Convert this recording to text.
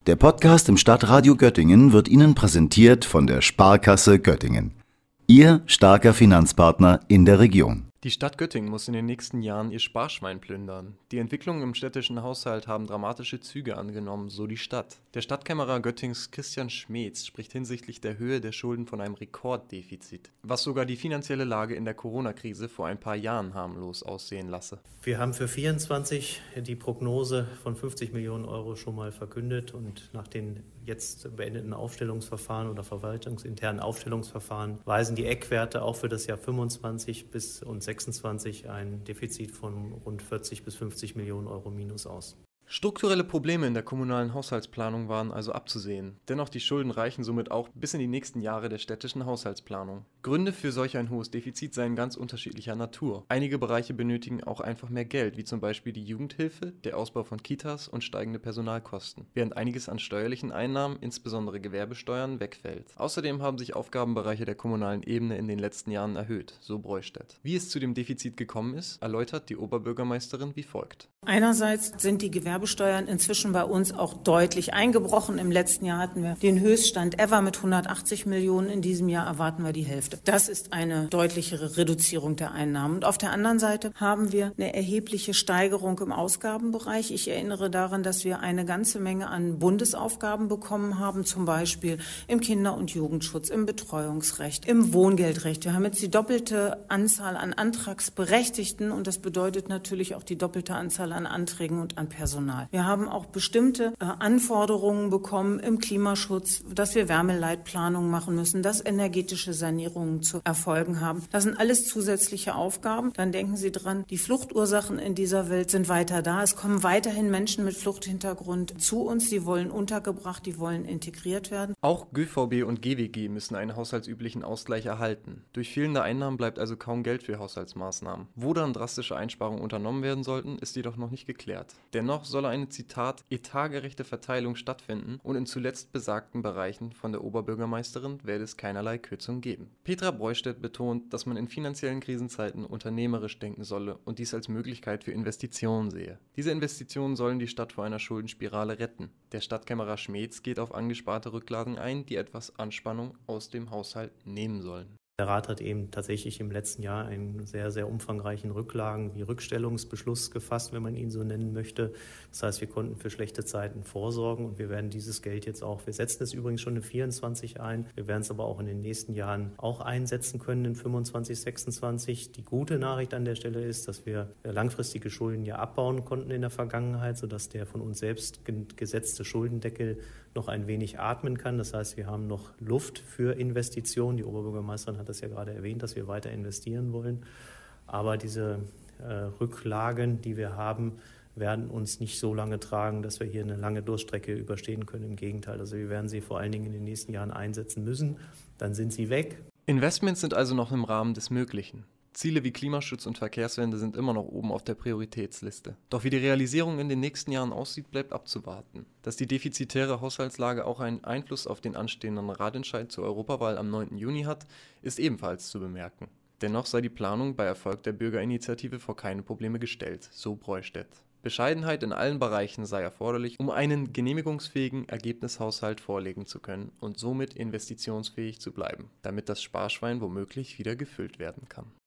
Der Podcast im Stadtradio Göttingen wird Ihnen präsentiert von der Sparkasse Göttingen. Ihr starker Finanzpartner in der Region. Die Stadt Göttingen muss in den nächsten Jahren ihr Sparschwein plündern. Die Entwicklungen im städtischen Haushalt haben dramatische Züge angenommen, so die Stadt. Der Stadtkämmerer Göttings Christian Schmeetz spricht hinsichtlich der Höhe der Schulden von einem Rekorddefizit, was sogar die finanzielle Lage in der Corona-Krise vor ein paar Jahren harmlos aussehen lasse. Wir haben für 2024 die Prognose von 50 Millionen Euro schon mal verkündet und nach den jetzt beendeten Aufstellungsverfahren oder verwaltungsinternen Aufstellungsverfahren weisen die Eckwerte auch für das Jahr 25 bis und 26 ein Defizit von rund 40 bis 50 Millionen Euro minus aus. Strukturelle Probleme in der kommunalen Haushaltsplanung waren also abzusehen. Dennoch die Schulden reichen somit auch bis in die nächsten Jahre der städtischen Haushaltsplanung. Gründe für solch ein hohes Defizit seien ganz unterschiedlicher Natur. Einige Bereiche benötigen auch einfach mehr Geld, wie zum Beispiel die Jugendhilfe, der Ausbau von Kitas und steigende Personalkosten, während einiges an steuerlichen Einnahmen, insbesondere Gewerbesteuern, wegfällt. Außerdem haben sich Aufgabenbereiche der kommunalen Ebene in den letzten Jahren erhöht, so Breustedt. Wie es zu dem Defizit gekommen ist, erläutert die Oberbürgermeisterin wie folgt. Einerseits sind die Gewerbesteuern inzwischen bei uns auch deutlich eingebrochen. Im letzten Jahr hatten wir den Höchststand ever mit 180 Millionen. In diesem Jahr erwarten wir die Hälfte. Das ist eine deutlichere Reduzierung der Einnahmen. Und auf der anderen Seite haben wir eine erhebliche Steigerung im Ausgabenbereich. Ich erinnere daran, dass wir eine ganze Menge an Bundesaufgaben bekommen haben, zum Beispiel im Kinder- und Jugendschutz, im Betreuungsrecht, im Wohngeldrecht. Wir haben jetzt die doppelte Anzahl an Antragsberechtigten und das bedeutet natürlich auch die doppelte Anzahl an Anträgen und an Personal. Wir haben auch bestimmte Anforderungen bekommen im Klimaschutz, dass wir Wärmeleitplanungen machen müssen, dass energetische Sanierungen zu erfolgen haben. Das sind alles zusätzliche Aufgaben. Dann denken Sie dran, die Fluchtursachen in dieser Welt sind weiter da. Es kommen weiterhin Menschen mit Fluchthintergrund zu uns. Die wollen untergebracht, die wollen integriert werden. Auch ÖVB und GWG müssen einen haushaltsüblichen Ausgleich erhalten. Durch fehlende Einnahmen bleibt also kaum Geld für Haushaltsmaßnahmen. Wo dann drastische Einsparungen unternommen werden sollten, ist jedoch noch nicht geklärt. Dennoch solle eine, Zitat, etatgerechte Verteilung stattfinden und in zuletzt besagten Bereichen von der Oberbürgermeisterin werde es keinerlei Kürzung geben. Petra Breustedt betont, dass man in finanziellen Krisenzeiten unternehmerisch denken solle und dies als Möglichkeit für Investitionen sehe. Diese Investitionen sollen die Stadt vor einer Schuldenspirale retten. Der Stadtkämmerer Schmeetz geht auf angesparte Rücklagen ein, die etwas Anspannung aus dem Haushalt nehmen sollen. Der Rat hat eben tatsächlich im letzten Jahr einen sehr, sehr umfangreichen Rücklagen- wie Rückstellungsbeschluss gefasst, wenn man ihn so nennen möchte. Das heißt, wir konnten für schlechte Zeiten vorsorgen und wir werden dieses Geld jetzt auch, wir setzen es übrigens schon in 24 ein, wir werden es aber auch in den nächsten Jahren auch einsetzen können in 25, 26. Die gute Nachricht an der Stelle ist, dass wir langfristige Schulden ja abbauen konnten in der Vergangenheit, sodass der von uns selbst gesetzte Schuldendeckel noch ein wenig atmen kann. Das heißt, wir haben noch Luft für Investitionen. Die Oberbürgermeisterin hat das ja gerade erwähnt, dass wir weiter investieren wollen. Aber diese Rücklagen, die wir haben, werden uns nicht so lange tragen, dass wir hier eine lange Durststrecke überstehen können. Im Gegenteil, also wir werden sie vor allen Dingen in den nächsten Jahren einsetzen müssen. Dann sind sie weg. Investments sind also noch im Rahmen des Möglichen. Ziele wie Klimaschutz und Verkehrswende sind immer noch oben auf der Prioritätsliste. Doch wie die Realisierung in den nächsten Jahren aussieht, bleibt abzuwarten. Dass die defizitäre Haushaltslage auch einen Einfluss auf den anstehenden Ratentscheid zur Europawahl am 9. Juni hat, ist ebenfalls zu bemerken. Dennoch sei die Planung bei Erfolg der Bürgerinitiative vor keine Probleme gestellt, so Breustedt. Bescheidenheit in allen Bereichen sei erforderlich, um einen genehmigungsfähigen Ergebnishaushalt vorlegen zu können und somit investitionsfähig zu bleiben, damit das Sparschwein womöglich wieder gefüllt werden kann.